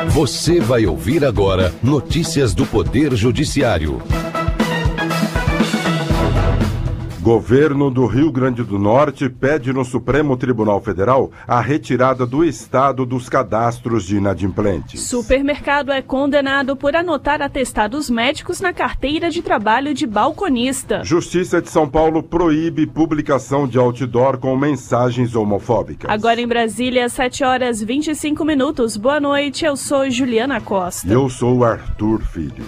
Você vai ouvir agora notícias do Poder Judiciário. Governo do Rio Grande do Norte pede no Supremo Tribunal Federal a retirada do Estado dos cadastros de inadimplentes. Supermercado é condenado por anotar atestados médicos na carteira de trabalho de balconista. Justiça de São Paulo proíbe publicação de outdoor com mensagens homofóbicas. Agora em Brasília, 7h25. Boa noite, eu sou Juliana Costa. E eu sou Arthur Filho.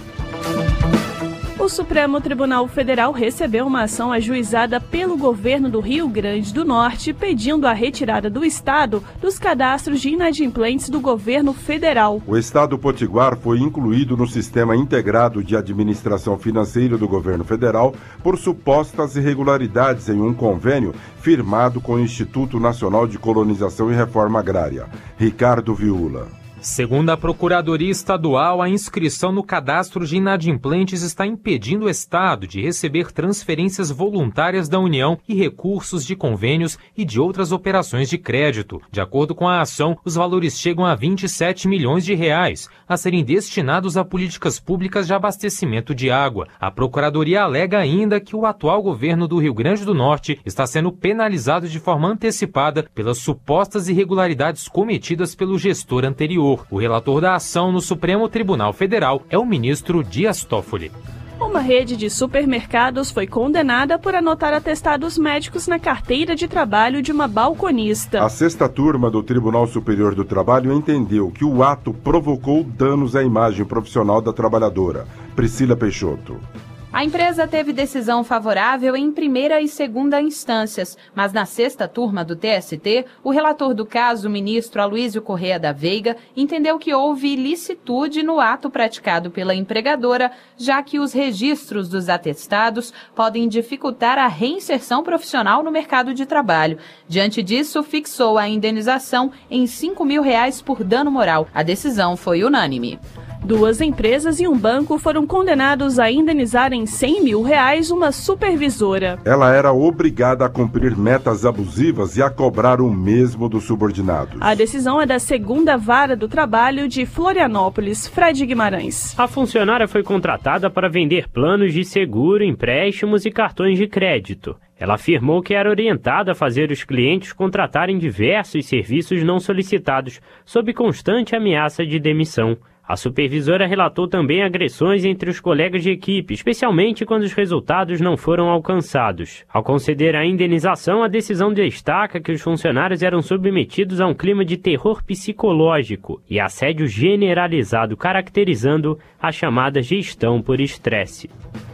O Supremo Tribunal Federal recebeu uma ação ajuizada pelo governo do Rio Grande do Norte pedindo a retirada do Estado dos cadastros de inadimplentes do governo federal. O Estado Potiguar foi incluído no Sistema Integrado de Administração Financeira do governo federal por supostas irregularidades em um convênio firmado com o Instituto Nacional de Colonização e Reforma Agrária. Ricardo Viula. Segundo a Procuradoria Estadual, a inscrição no cadastro de inadimplentes está impedindo o Estado de receber transferências voluntárias da União e recursos de convênios e de outras operações de crédito. De acordo com a ação, os valores chegam a 27 milhões de reais, a serem destinados a políticas públicas de abastecimento de água. A Procuradoria alega ainda que o atual governo do Rio Grande do Norte está sendo penalizado de forma antecipada pelas supostas irregularidades cometidas pelo gestor anterior. O relator da ação no Supremo Tribunal Federal é o ministro Dias Toffoli. Uma rede de supermercados foi condenada por anotar atestados médicos na carteira de trabalho de uma balconista. A sexta turma do Tribunal Superior do Trabalho entendeu que o ato provocou danos à imagem profissional da trabalhadora. Priscila Peixoto. A empresa teve decisão favorável em primeira e segunda instâncias, mas na sexta turma do TST, o relator do caso, o ministro Aloísio Corrêa da Veiga, entendeu que houve ilicitude no ato praticado pela empregadora, já que os registros dos atestados podem dificultar a reinserção profissional no mercado de trabalho. Diante disso, fixou a indenização em R$5 mil por dano moral. A decisão foi unânime. 2 empresas e um banco foram condenados a indenizar em R$100 mil uma supervisora. Ela era obrigada a cumprir metas abusivas e a cobrar o mesmo dos subordinados. A decisão é da 2ª Vara do Trabalho de Florianópolis. Fred Guimarães. A funcionária foi contratada para vender planos de seguro, empréstimos e cartões de crédito. Ela afirmou que era orientada a fazer os clientes contratarem diversos serviços não solicitados, sob constante ameaça de demissão. A supervisora relatou também agressões entre os colegas de equipe, especialmente quando os resultados não foram alcançados. Ao conceder a indenização, a decisão destaca que os funcionários eram submetidos a um clima de terror psicológico e assédio generalizado, caracterizando a chamada gestão por estresse.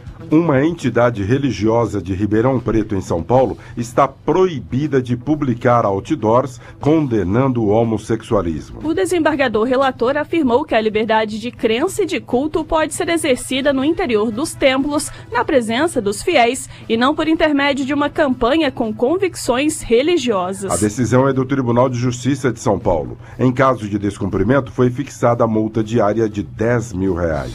Uma entidade religiosa de Ribeirão Preto, em São Paulo, está proibida de publicar outdoors condenando o homossexualismo. O desembargador relator afirmou que a liberdade de crença e de culto pode ser exercida no interior dos templos, na presença dos fiéis, e não por intermédio de uma campanha com convicções religiosas. A decisão é do Tribunal de Justiça de São Paulo. Em caso de descumprimento, foi fixada a multa diária de R$10 mil.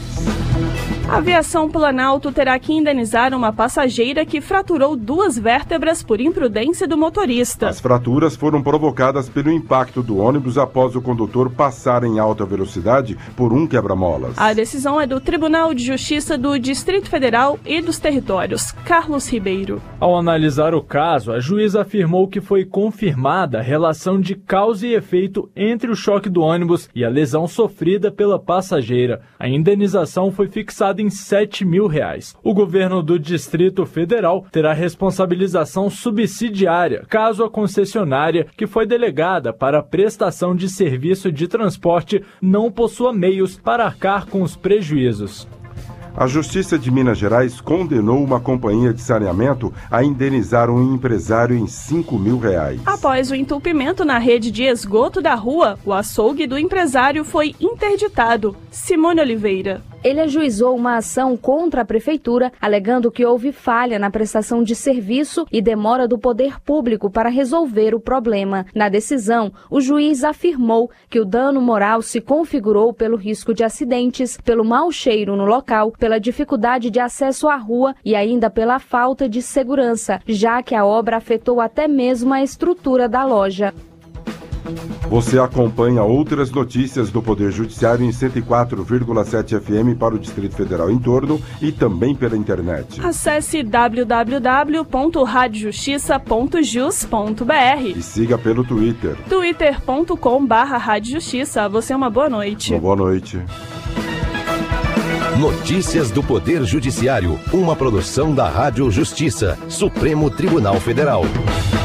A Aviação Planalto terá que indenizar uma passageira que fraturou 2 vértebras por imprudência do motorista. As fraturas foram provocadas pelo impacto do ônibus após o condutor passar em alta velocidade por um quebra-molas. A decisão é do Tribunal de Justiça do Distrito Federal e dos Territórios. Carlos Ribeiro. Ao analisar o caso, a juíza afirmou que foi confirmada a relação de causa e efeito entre o choque do ônibus e a lesão sofrida pela passageira. A indenização foi fixada em R$7 mil. O governo do Distrito Federal terá responsabilização subsidiária caso a concessionária, que foi delegada para a prestação de serviço de transporte, não possua meios para arcar com os prejuízos. A Justiça de Minas Gerais condenou uma companhia de saneamento a indenizar um empresário em R$5 mil. Após o entupimento na rede de esgoto da rua, o açougue do empresário foi interditado. Simone Oliveira. Ele ajuizou uma ação contra a prefeitura, alegando que houve falha na prestação de serviço e demora do poder público para resolver o problema. Na decisão, o juiz afirmou que o dano moral se configurou pelo risco de acidentes, pelo mau cheiro no local, pela dificuldade de acesso à rua e ainda pela falta de segurança, já que a obra afetou até mesmo a estrutura da loja. Você acompanha outras notícias do Poder Judiciário em 104,7 FM para o Distrito Federal em torno e também pela internet. Acesse www.radiojustiça.jus.br e siga pelo Twitter. twitter.com/radiojustiça. Você uma boa noite. Uma boa noite. Notícias do Poder Judiciário, uma produção da Rádio Justiça, Supremo Tribunal Federal.